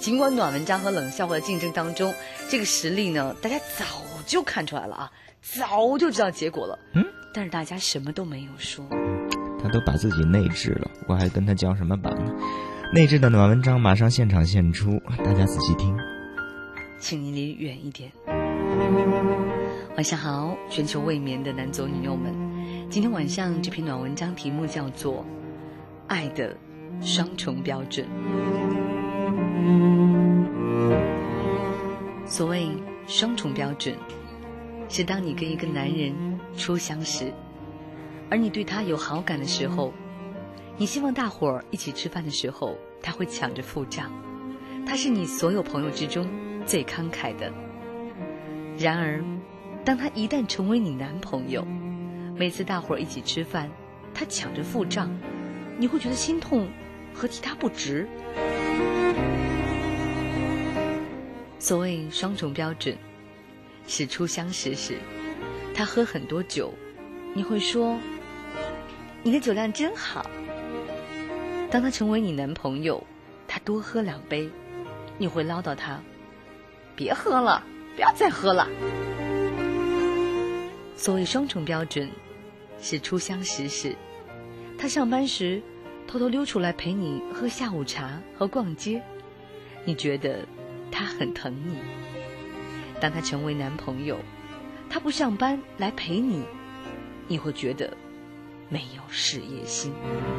尽管暖文章和冷笑话的竞争当中，这个实力呢，大家早就看出来了啊，早就知道结果了。但是大家什么都没有说。 他都把自己内置了，我还跟他叫什么板呢？内置的暖文章马上现场现出，大家仔细听。 请你离远一点。晚上好，全球未眠的男左女右们，今天晚上这篇暖文章题目叫做《爱的双重标准》。所谓双重标准，是当你跟一个男人初相识，而你对他有好感的时候，你希望大伙儿一起吃饭的时候，他会抢着付账，他是你所有朋友之中最慷慨的。然而当他一旦成为你男朋友，每次大伙儿一起吃饭，他抢着付账，你会觉得心痛和替他不值。所谓双重标准，是初相识时，他喝很多酒，你会说你的酒量真好。当他成为你男朋友，他多喝2杯，你会唠叨他别喝了，不要再喝了。所谓双重标准，是初相识时，他上班时偷偷溜出来陪你喝下午茶和逛街，你觉得他很疼你。当他成为男朋友，他不上班来陪你，你会觉得没有事业心。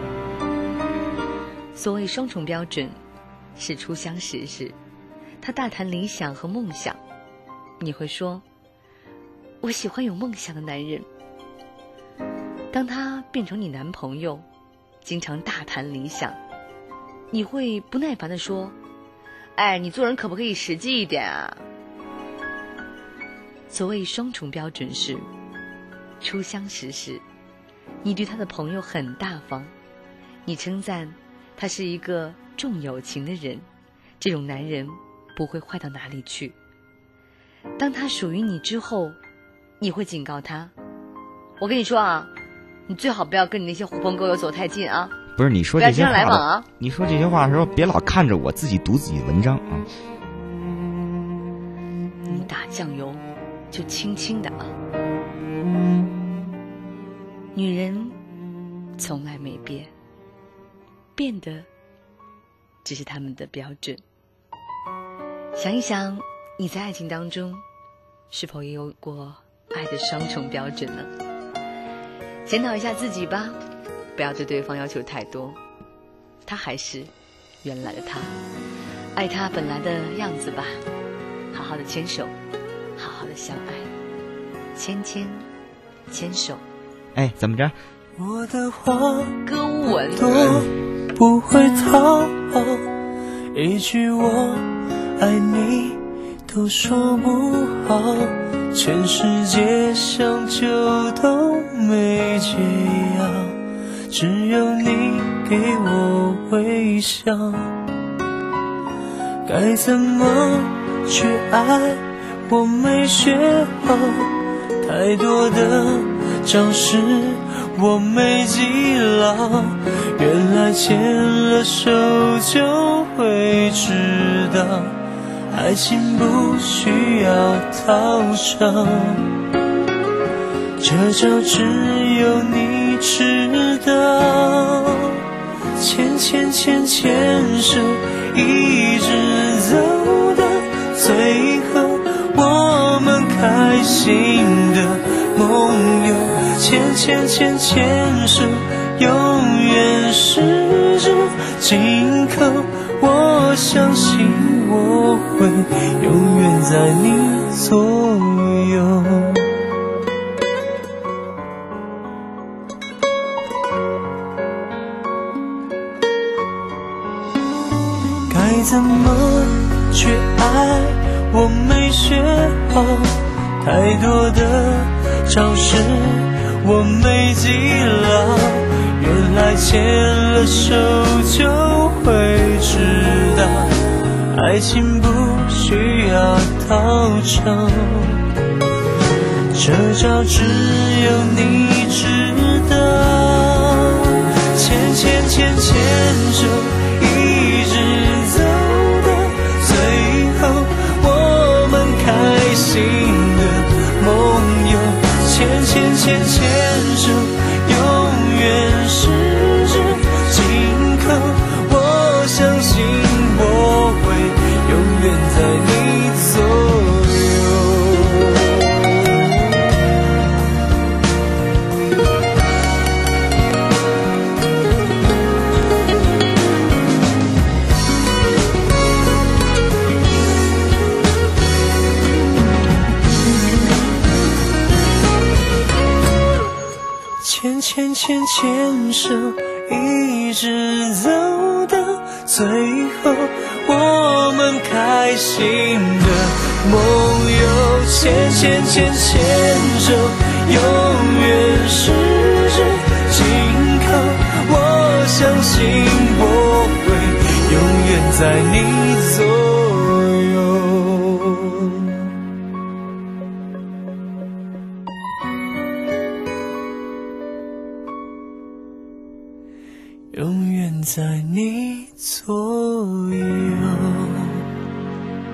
所谓双重标准，是初相识时，他大谈理想和梦想，你会说我喜欢有梦想的男人。当他变成你男朋友，经常大谈理想，你会不耐烦地说哎，你做人可不可以实际一点啊？所谓双重标准是，初相识时，你对他的朋友很大方，你称赞他是一个重友情的人，这种男人不会坏到哪里去。当他属于你之后，你会警告他，我跟你说啊，你最好不要跟你那些狐朋狗友走太近啊。 不是你说这些话来往啊！ 你说这些话的时候，别老看着我自己读自己的文章啊。 你打酱油就轻轻的啊。女人从来没变，变的只是他们的标准。想一想，你在爱情当中是否也有过爱的双重标准呢？检讨一下自己吧，不要对对方要求太多，他还是原来的他，爱他本来的样子吧，好好的牵手，好好的相爱，牵牵牵手。 哎，怎么着？ 我的话歌舞文都不会讨好，一句我爱你都说不好，全世界想救都没解药，只有你给我微笑。该怎么去爱我没学好，太多的招式我没记牢，原来牵了手就会知道，爱情不需要讨吵，这招只有你知道。牵牵牵牵手，一直走到最后，我们开心的梦游。牵牵牵牵手，永远十指紧扣，我相信我会永远在你左右。该怎么去爱我没学好，太多的招式我没记牢，原来牵了手就会知道，爱情不需要讨吵，这招只有你知道。牵牵牵牵手，一直走到牵牵手，永远十指紧扣。我相信我会永远在你左右。牵牵牵牵手，一直走到最后，我们开心的梦游。牵牵牵牵手，永远十指紧扣。我相信我会永远在你左右。永远在你左右。